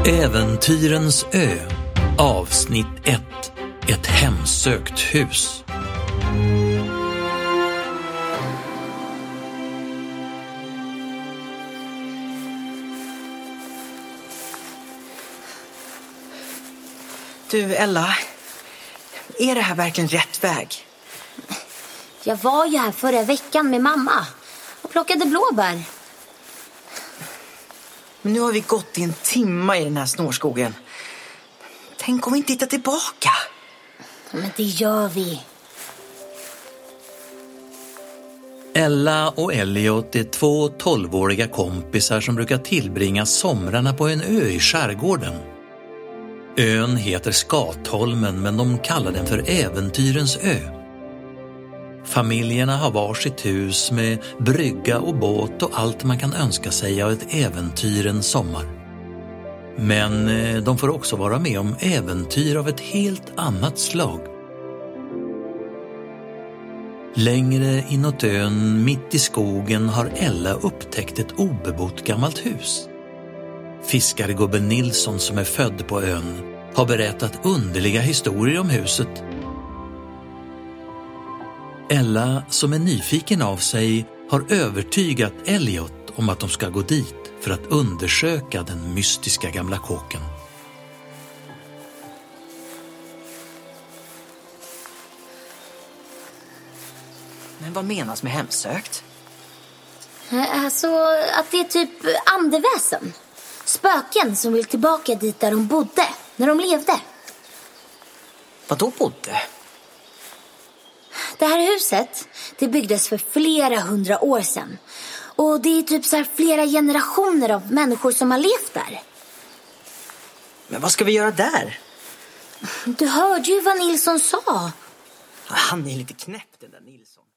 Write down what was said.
Äventyrens ö, avsnitt 1. Ett hemsökt hus. Du, Ella, är det här verkligen rätt väg? Jag var ju här förra veckan med mamma och plockade blåbär. Men nu har vi gått i en timme i den här snårskogen. Tänk om vi inte hittar tillbaka. Men det gör vi. Ella och Elliot är 2 12-åriga kompisar som brukar tillbringa somrarna på en ö i skärgården. Ön heter Skatholmen, men de kallar den för Äventyrens ö. Familjerna har varsitt hus med brygga och båt och allt man kan önska sig av ett äventyr en sommar. Men de får också vara med om äventyr av ett helt annat slag. Längre inåt ön, mitt i skogen, har Ella upptäckt ett obebott gammalt hus. Fiskargubben Nilsson, som är född på ön, har berättat underliga historier om huset. Ella, som är nyfiken av sig, har övertygat Elliot om att de ska gå dit för att undersöka den mystiska gamla kåken. Men vad menas med hemsökt? Alltså att det är typ andeväsen. Spöken som vill tillbaka dit där de bodde, när de levde. Vad då bodde? Det här huset, det byggdes för flera 100 år sedan. Och det är typ så här flera generationer av människor som har levt där. Men vad ska vi göra där? Du hörde ju vad Nilsson sa. Han är lite knäpp, den där Nilsson.